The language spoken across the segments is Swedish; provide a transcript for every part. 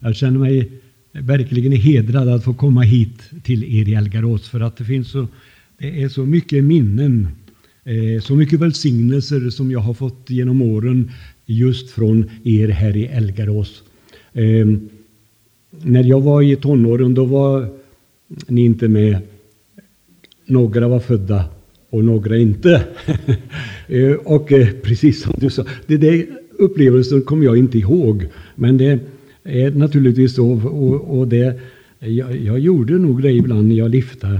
Jag känner mig verkligen hedrad att få komma hit till er i Elgarås, för att det är så mycket minnen, så mycket välsignelser som jag har fått genom åren just från er här i Elgarås. När jag var i tonåren, då var ni inte med. Några var födda och några inte. Och precis som du sa, det där upplevelsen kommer jag inte ihåg. Men det är naturligtvis så. Och det, jag gjorde nog det ibland när jag lyftade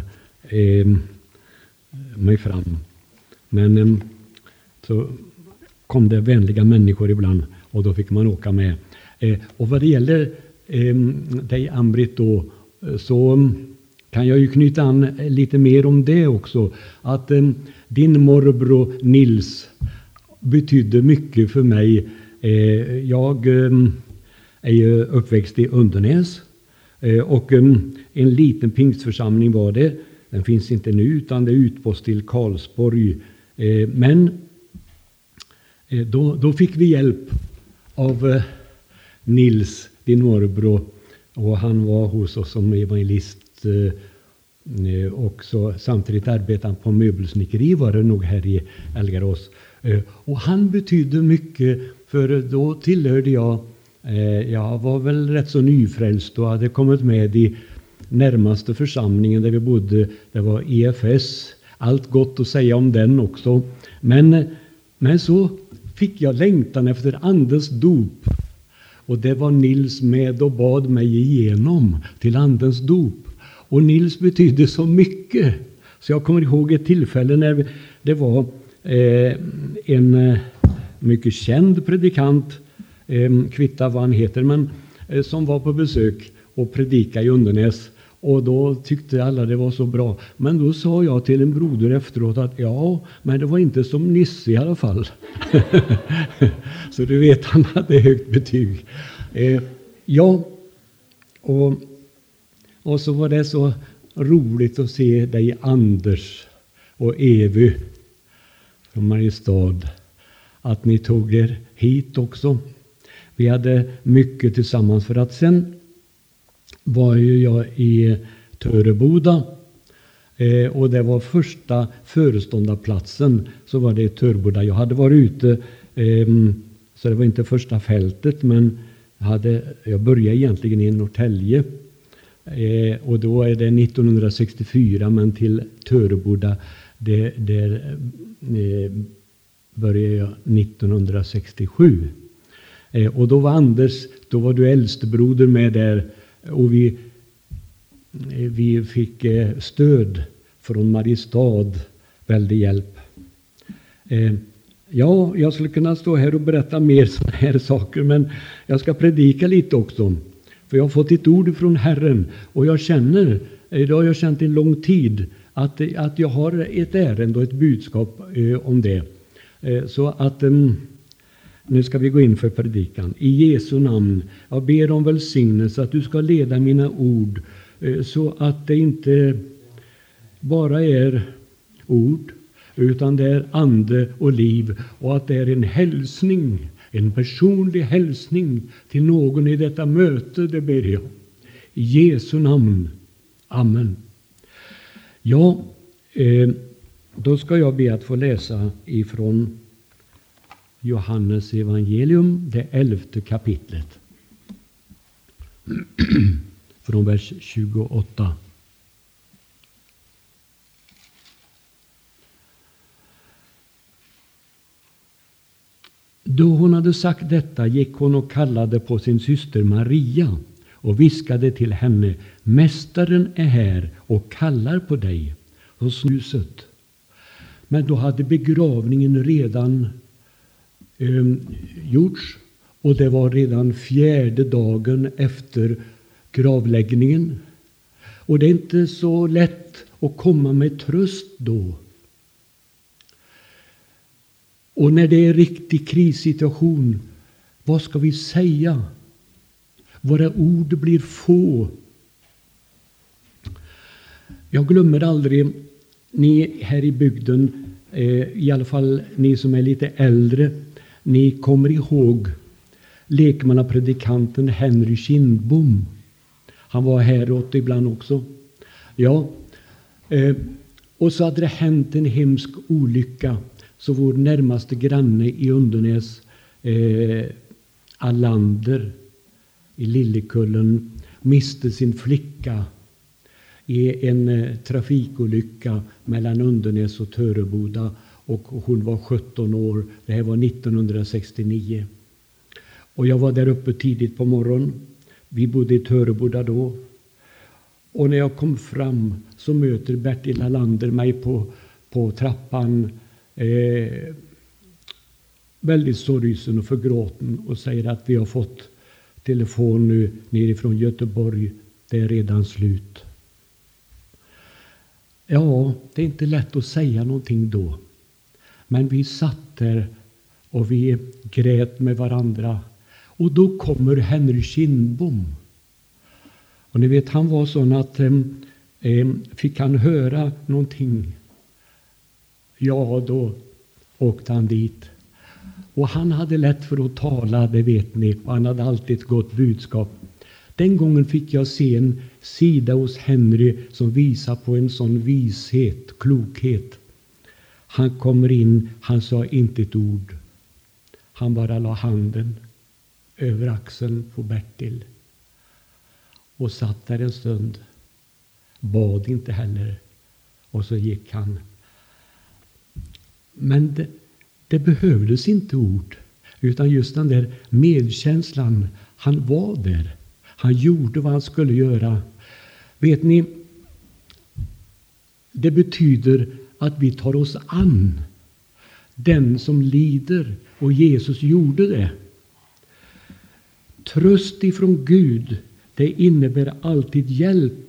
mig fram. Men så kom det vänliga människor ibland och då fick man åka med. Och vad det gäller dig, Ann-Britt, då, så kan jag ju knyta an lite mer om det också. Att din morbror Nils betydde mycket för mig. Jag är ju uppväxt i Undernäs. Och en liten pingstförsamling var det. Den finns inte nu, utan det är utpost till Karlsborg. Men då fick vi hjälp av Nils, din morbror. Och han var hos oss som evangelist. Och så samtidigt arbetade han på möbelsnickeri, var det nog här i Elgarås. Och han betydde mycket, för då tillhörde jag var väl rätt så nyfrälst och hade kommit med i närmaste församlingen där vi bodde. Det var EFS, allt gott att säga om den också. Men så fick jag längtan efter Andens dop. Och det var Nils med och bad mig igenom till Andens dop. Och Nils betydde så mycket. Så jag kommer ihåg ett tillfälle när det var en mycket känd predikant, kvitta vad han heter, men som var på besök och predikade i Undernäs. Och då tyckte alla det var så bra. Men då sa jag till en broder efteråt att men det var inte som Nisse i alla fall. Så du vet, han hade högt betyg. Och så var det så roligt att se dig, Anders och Evy från Mariestad, att ni tog er hit också. Vi hade mycket tillsammans, för att sen var ju jag i Töreboda och det var första föreståndarplatsen, så var det i Töreboda. Jag hade varit ute, så det var inte första fältet, men jag började egentligen i Norrtälje. Och då är det 1964, men till Töreboda där började jag 1967. Och då var Anders, då var du äldstebroder med där, och vi fick stöd från Mariestad, väldig hjälp. Jag skulle kunna stå här och berätta mer sådana här saker, men jag ska predika lite också. För jag har fått ett ord från Herren, och jag känner, det har jag känt en lång tid, att jag har ett ärende och ett budskap om det. Så att nu ska vi gå in för predikan. I Jesu namn, jag ber om välsignelse att du ska leda mina ord, så att det inte bara är ord, utan det är ande och liv, och att det är en hälsning, en personlig hälsning till någon i detta möte, det ber jag. I Jesu namn. Amen. Då ska jag be att få läsa ifrån Johannes evangelium, det 11:e kapitlet. Från vers 28. Då hon hade sagt detta gick hon och kallade på sin syster Maria och viskade till henne: Mästaren är här och kallar på dig. Och snuset. Men då hade begravningen redan gjorts, och det var redan 4:e dagen efter gravläggningen. Och det är inte så lätt att komma med tröst då. Och när det är riktig krissituation, vad ska vi säga? Våra ord blir få. Jag glömmer aldrig, ni här i bygden, i alla fall ni som är lite äldre, ni kommer ihåg lekmannapredikanten Henry Kindbom. Han var här åt ibland också. Ja, och så hade det hänt en hemsk olycka. Så vår närmaste granne i Undernäs, Allander i Lillekullen, miste sin flicka i en trafikolycka mellan Undernäs och Töreboda, och hon var 17 år. Det här var 1969. Och jag var där uppe tidigt på morgonen. Vi bodde i Töreboda då. Och när jag kom fram så möter Bertil Allander mig på trappan, väldigt sorgsen och förgråten, och säger att vi har fått telefon nu nerifrån Göteborg. Det är redan slut. Ja, det är inte lätt att säga någonting då. Men vi satt där och vi grät med varandra. Och då kommer Henry Kindbom. Och ni vet, han var sån att fick han höra någonting, ja, då åkte han dit. Och han hade lätt för att tala, det vet ni. Och han hade alltid ett gott budskap. Den gången fick jag se en sida hos Henry som visar på en sån vishet, klokhet. Han kommer in, han sa inte ett ord. Han bara la handen över axeln på Bertil. Och satt där en stund. Bad inte heller. Och så gick han. Men det behövdes inte ord. Utan just den där medkänslan. Han var där. Han gjorde vad han skulle göra. Vet ni, det betyder att vi tar oss an den som lider. Och Jesus gjorde det. Tröst ifrån Gud, det innebär alltid hjälp.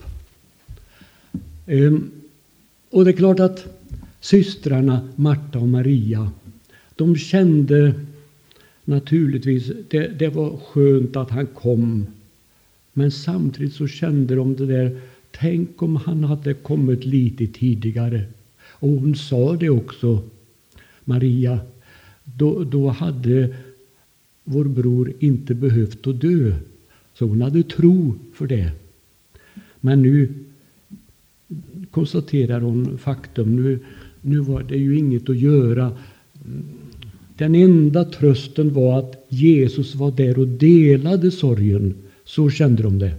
Och det är klart att systrarna Marta och Maria, de kände naturligtvis, det var skönt att han kom. Men samtidigt så kände de det där, tänk om han hade kommit lite tidigare. Och hon sa det också, Maria, då hade vår bror inte behövt att dö. Så hon hade tro för det. Men nu konstaterar hon faktum. Nu var det ju inget att göra. Den enda trösten var att Jesus var där och delade sorgen. Så kände de det.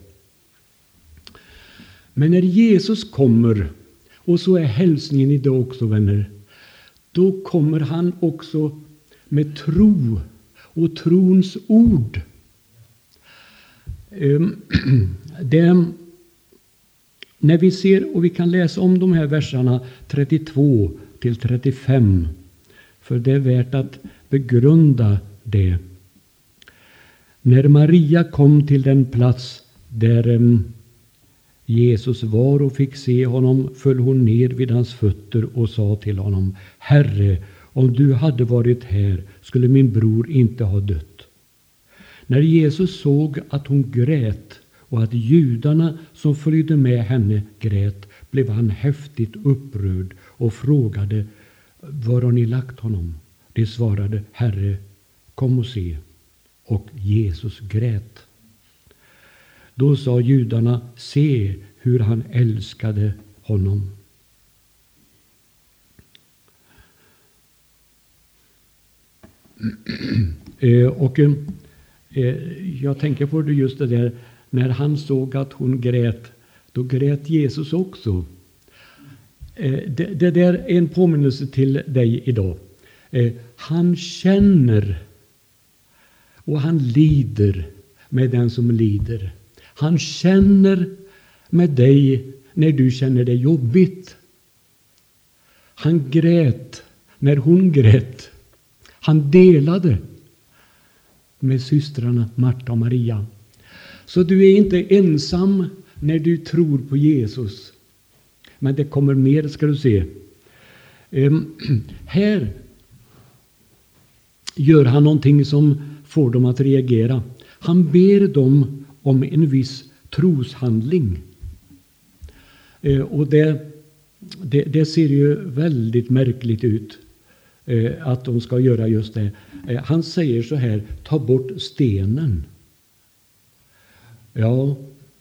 Men när Jesus kommer, och så är hälsningen idag också, vänner, då kommer han också med tro och trons ord. När vi ser, och vi kan läsa om de här verserna 32 till 35, för det är värt att begrunda det. När Maria kom till den plats där Jesus var och fick se honom, föll hon ner vid hans fötter och sa till honom: Herre, om du hade varit här skulle min bror inte ha dött. När Jesus såg att hon grät och att judarna som följde med henne grät, blev han häftigt upprörd och frågade: var har ni lagt honom? De svarade: Herre, kom och se. Och Jesus grät. Då sa judarna: se hur han älskade honom. Jag tänker på det just det där, när han såg att hon grät, då grät Jesus också. Det där är en påminnelse till dig idag. Han känner och han lider med den som lider. Han känner med dig när du känner det jobbigt. Han grät när hon grät. Han delade med systrarna Marta och Maria. Så du är inte ensam när du tror på Jesus. Men det kommer mer, ska du se. Här gör han någonting som får dem att reagera. Han ber dem om en viss troshandling. Och det ser ju väldigt märkligt ut. att de ska göra just det. Han säger så här: ta bort stenen. Ja,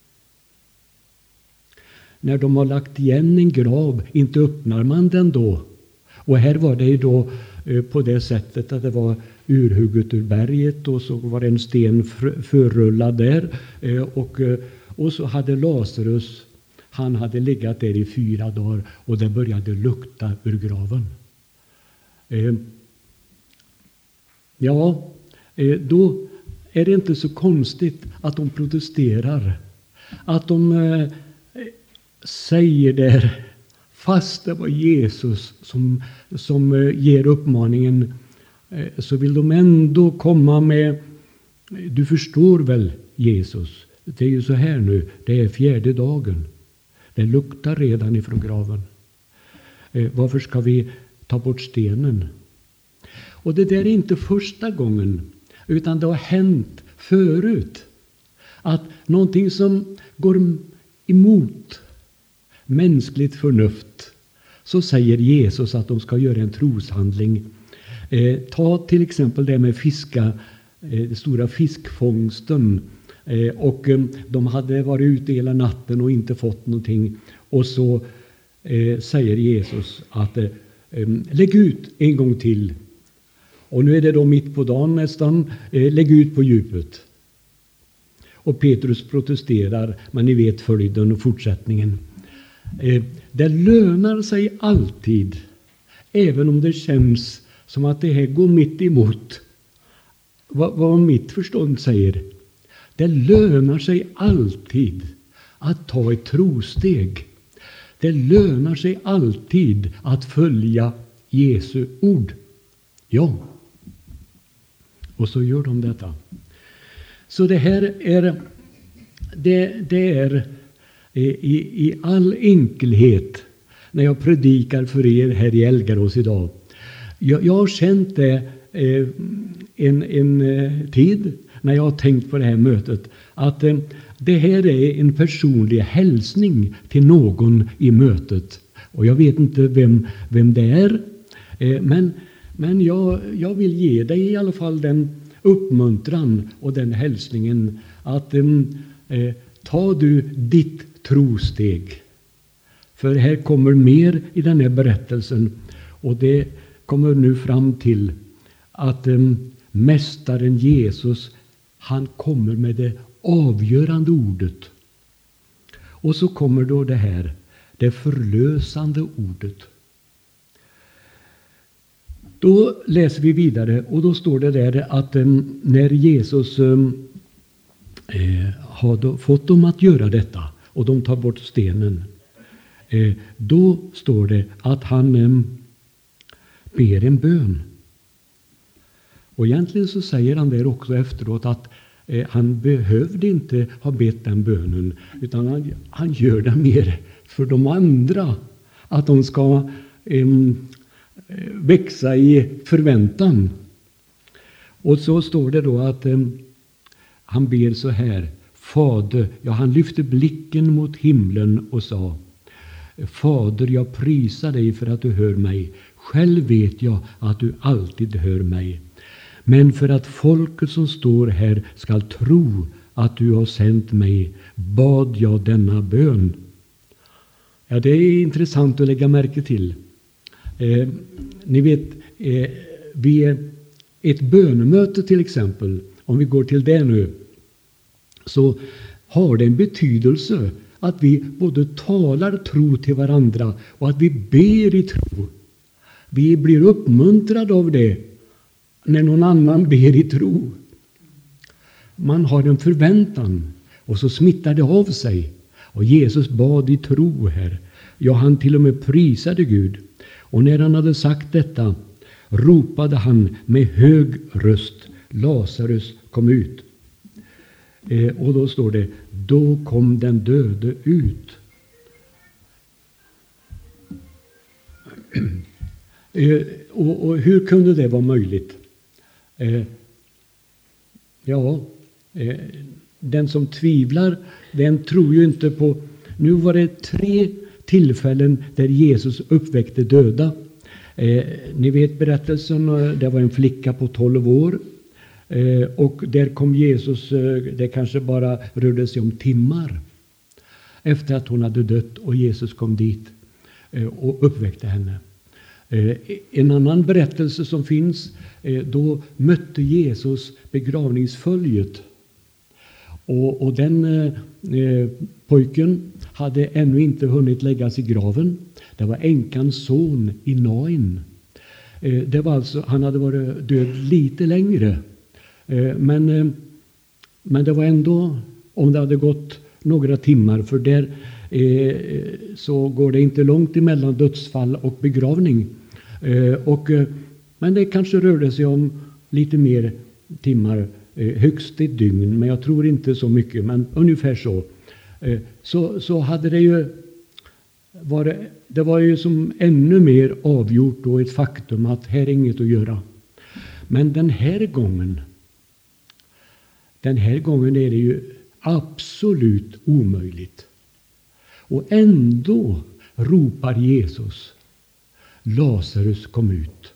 när de har lagt igen en grav, inte öppnar man den då. Och här var det ju då på det sättet att det var urhugget ur berget och så var det en sten förrullad där. Och så hade Lazarus, han hade legat där i 4 dagar och det började lukta ur graven. Då är det inte så konstigt att de protesterar. Att de säger där, fast det var Jesus som ger uppmaningen, så vill de ändå komma med, du förstår väl Jesus, det är ju så här nu, det är 4:e dagen. Det luktar redan ifrån graven. Varför ska vi ta bort stenen? Och det där är inte första gången, utan det har hänt förut. Att någonting som går emot mänskligt förnuft, så säger Jesus att de ska göra en troshandling. Ta till exempel det med fiska, stora fiskfångsten. Och de hade varit ute hela natten och inte fått någonting. Och så säger Jesus att lägg ut en gång till. Och nu är det då mitt på dagen nästan. Lägg ut på djupet. Och Petrus protesterar, men ni vet följden och fortsättningen. Det lönar sig alltid, även om det känns som att det här går mitt emot vad mitt förstånd säger. Det lönar sig alltid att ta ett trosteg. Det lönar sig alltid att följa Jesu ord. Ja. Och så gör de detta. Så det här är i all enkelhet när jag predikar för er här i Elgarås idag. Jag har känt det en tid när jag har tänkt på det här mötet, att det här är en personlig hälsning till någon i mötet. Och jag vet inte vem det är, men jag vill ge dig i alla fall den uppmuntran och den hälsningen att ta du ditt trosteg. För här kommer mer i den här berättelsen, och det kommer nu fram till att mästaren Jesus, han kommer med det avgörande ordet. Och så kommer då det förlösande ordet. Då läser vi vidare, och då står det där att när Jesus har fått dem att göra detta och de tar bort stenen, då står det att han ber en bön. Och egentligen så säger han där också efteråt att han behövde inte ha bett den bönen, utan han gör det mer för de andra, att de ska växa i förväntan. Och så står det då att han ber så här: Fader, han lyfte blicken mot himlen och sa: Fader, jag prisar dig för att du hör mig. Själv vet jag att du alltid hör mig. Men för att folket som står här ska tro att du har sänt mig, bad jag denna bön. Ja, det är intressant att lägga märke till. Ni vet, vid ett bönemöte till exempel, om vi går till det nu, så har det en betydelse att vi både talar tro till varandra och att vi ber i tro. Vi blir uppmuntrade av det när någon annan ber i tro. Man har en förväntan och så smittar det av sig. Och Jesus bad i tro här. Ja, han till och med prisade Gud. Och när han hade sagt detta ropade han med hög röst: Lazarus, kom ut. Och då står det: då kom den döde ut. Och hur kunde det vara möjligt? Den som tvivlar, den tror ju inte på. Nu var det 3 tillfällen där Jesus uppväckte döda. Ni vet berättelsen, det var en flicka på 12 år. Och där kom Jesus, det kanske bara rörde sig om timmar efter att hon hade dött, och Jesus kom dit och uppväckte henne. En annan berättelse som finns, då mötte Jesus begravningsföljet. Och den pojken hade ännu inte hunnit läggas i graven. Det var änkans son i Nain. Det var alltså, han hade varit död lite längre. Men det var ändå, om det hade gått några timmar, för där så går det inte långt emellan dödsfall och begravning. Men det kanske rörde sig om lite mer timmar, högst ett dygn, men jag tror inte så mycket, men ungefär så. Så hade det ju varit, det var ju som ännu mer avgjort då, ett faktum att här är inget att göra. Men den här gången är det ju absolut omöjligt. Och ändå ropar Jesus: Lazarus, kom ut.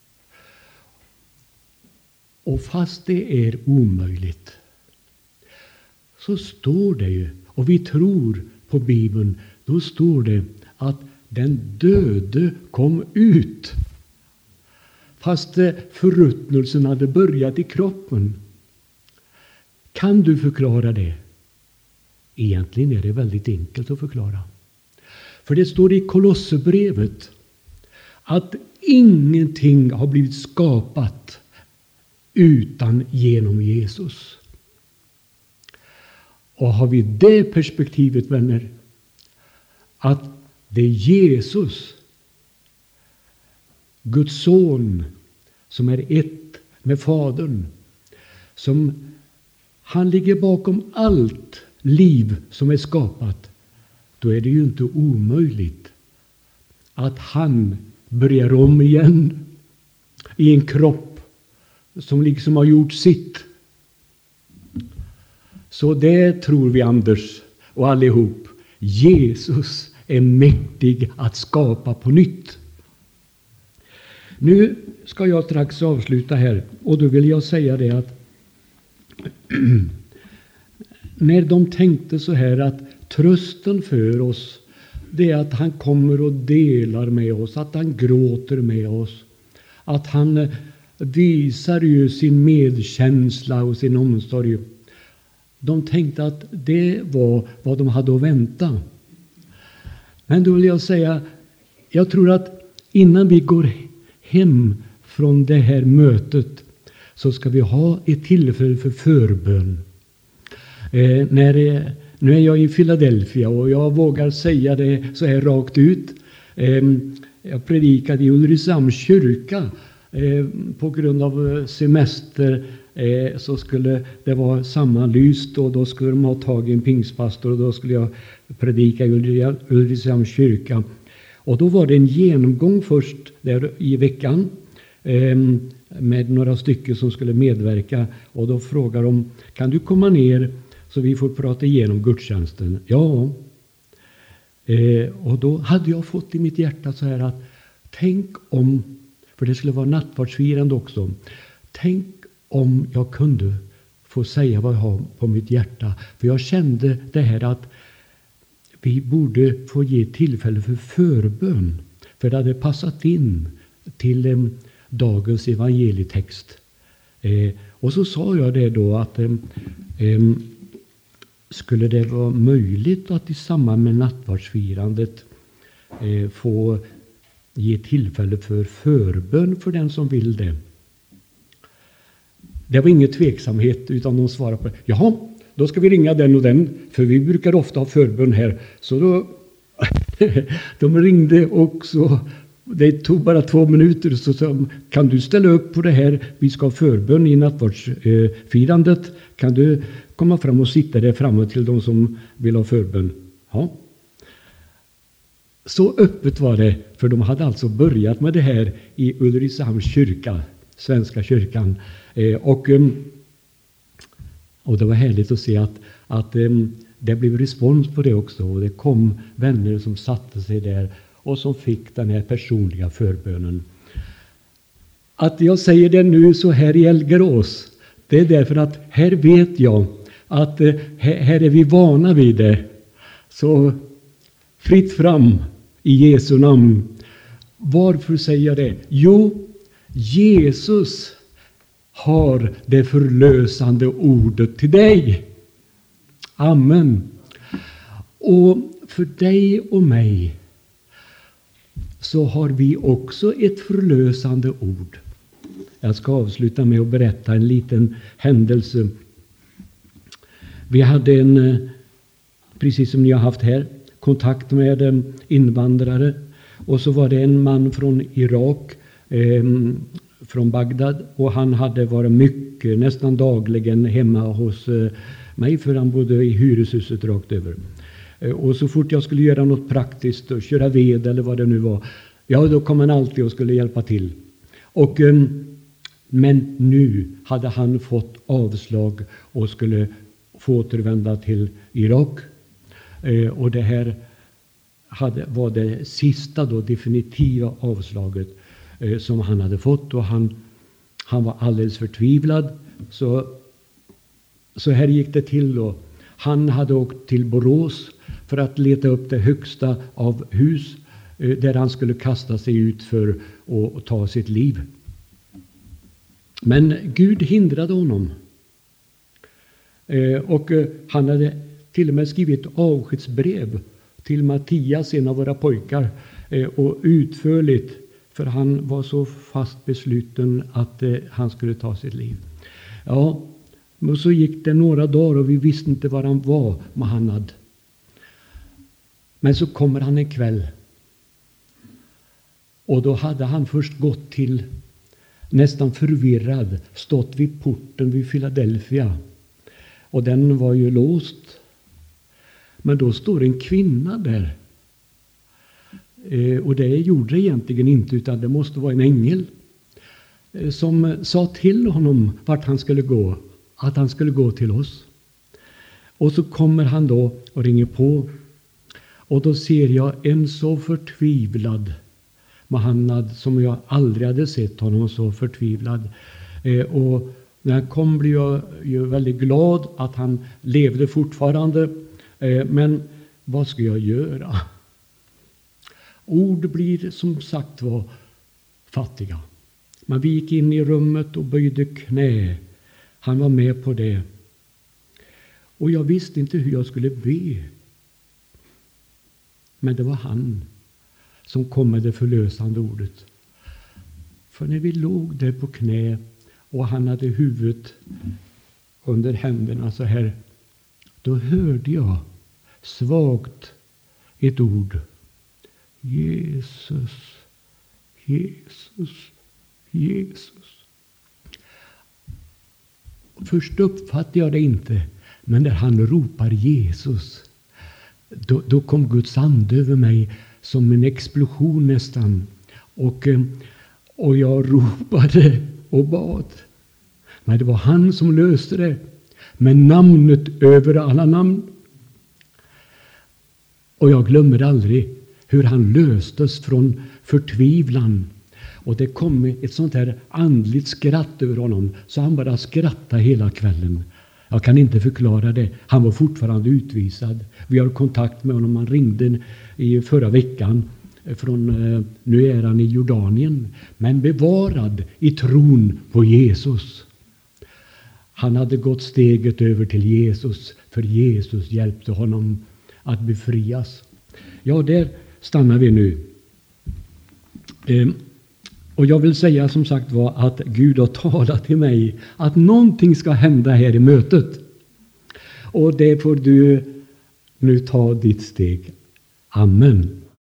Och fast det är omöjligt, så står det ju, och vi tror på Bibeln, då står det att den döde kom ut. Fast förruttnelsen hade börjat i kroppen. Kan du förklara det? Egentligen är det väldigt enkelt att förklara. För det står i Kolosserbrevet att ingenting har blivit skapat utan genom Jesus. Och har vi det perspektivet, vänner, att det är Jesus, Guds son, som är ett med Fadern, som han ligger bakom allt liv som är skapat, då är det ju inte omöjligt att han börjar om igen i en kropp som liksom har gjort sitt. Så det tror vi, Anders och allihop. Jesus är mäktig att skapa på nytt. Nu ska jag strax avsluta här, och då vill jag säga det att när de tänkte så här att trösten för oss, det är att han kommer och delar med oss, att han gråter med oss, att han visar ju sin medkänsla och sin omsorg. De tänkte att det var vad de hade att vänta. Men då vill jag säga, jag tror att innan vi går hem från det här mötet så ska vi ha ett tillfälle för förbön. Nu är jag i Philadelphia och jag vågar säga det så här rakt ut. Jag predikade i Ulricehamns kyrka. På grund av semester så skulle det vara sammanlyst, och då skulle de ha tag i en pingstpastor, och då skulle jag predika i Ulricehamns kyrka. Och då var det en genomgång först där i veckan med några stycken som skulle medverka, och då frågar de: kan du komma ner så vi får prata igenom gudstjänsten? Ja. Och då hade jag fått i mitt hjärta så här att tänk om, för det skulle vara nattvardsfirande också, tänk om jag kunde få säga vad jag har på mitt hjärta. För jag kände det här att vi borde få ge tillfälle för förbön. För det hade passat in till dagens evangelietext. Och så sa jag det då att skulle det vara möjligt att i samband med nattvardsfirandet få ge tillfälle för förbön för den som vill det. Det var ingen tveksamhet, utan de svarade på: jaha, då ska vi ringa den och den, för vi brukar ofta ha förbön här. Så då de ringde, och så det tog bara 2 minuter, så sa: kan du ställa upp på det här? Vi ska ha förbön i nattvardsfirandet. Kan du komma fram och sitta där framme till de som vill ha förbön? Ja. Så öppet var det, för de hade alltså börjat med det här i Ulricehamns kyrka, Svenska kyrkan. Och det var härligt att se att det blev respons på det också. Och det kom vänner som satte sig där och som fick den här personliga förbönen. Att jag säger det nu så här i Älgerås, det är därför att här vet jag att här är vi vana vid det. Så fritt fram i Jesu namn. Varför säger jag det? Jo, Jesus har det förlösande ordet till dig. Amen. Och för dig och mig så har vi också ett förlösande ord. Jag ska avsluta med att berätta en liten händelse. Vi hade precis som ni har haft här, kontakt med invandrare. Och så var det en man från Irak, från Bagdad. Och han hade varit mycket, nästan dagligen hemma hos mig, för han bodde i hyreshuset rakt över. Och så fort jag skulle göra något praktiskt och köra ved eller vad det nu var, ja, då kom han alltid och skulle hjälpa till. Men nu hade han fått avslag och skulle få återvända till Irak. Och det här var det sista definitiva avslaget som han hade fått. Och han var alldeles förtvivlad. Så här gick det till då. Han hade åkt till Borås för att leta upp det högsta av hus där han skulle kasta sig ut för att ta sitt liv. Men Gud hindrade honom. Och han hade till och med skrivit avskedsbrev till Mattias, en av våra pojkar, och utförligt, för han var så fast besluten att han skulle ta sitt liv. Ja, men så gick det några dagar och vi visste inte var han var, Mohammed. Men så kommer han en kväll. Och då hade han först gått till, nästan förvirrad, stått vid porten vid Philadelphia. Och den var ju låst. Men då står en kvinna där. Och det gjorde det egentligen inte, utan det måste vara en ängel. Som sa till honom vart han skulle gå. Att han skulle gå till oss. Och så kommer han då och ringer på. Och då ser jag en så förtvivlad Mohammed som jag aldrig hade sett honom så förtvivlad. Och när han kom blev jag ju väldigt glad att han levde fortfarande. Men vad ska jag göra? Ord blir som sagt var fattiga. Men vi gick in i rummet och böjde knä. Han var med på det. Och jag visste inte hur jag skulle be. Men det var han som kom med det förlösande ordet. För när vi låg där på knä och han hade huvudet under händerna så här, då hörde jag svagt ett ord. Jesus, Jesus, Jesus. Först uppfattade jag det inte, men när han ropar Jesus, då kom Guds ande över mig som en explosion nästan. Och jag ropade och bad. Men det var han som löste det. Med namnet över alla namn. Och jag glömmer aldrig hur han löstes från förtvivlan. Och det kom ett sånt här andligt skratt över honom. Så han bara skrattade hela kvällen. Jag kan inte förklara det. Han var fortfarande utvisad. Vi har kontakt med honom. Han ringde i förra veckan. Nu är han i Jordanien. Men bevarad i tron på Jesus. Han hade gått steget över till Jesus. För Jesus hjälpte honom att befrias. Ja, där stannar vi nu. Och jag vill säga som sagt var att Gud har talat till mig att någonting ska hända här i mötet. Och det får du nu ta ditt steg. Amen.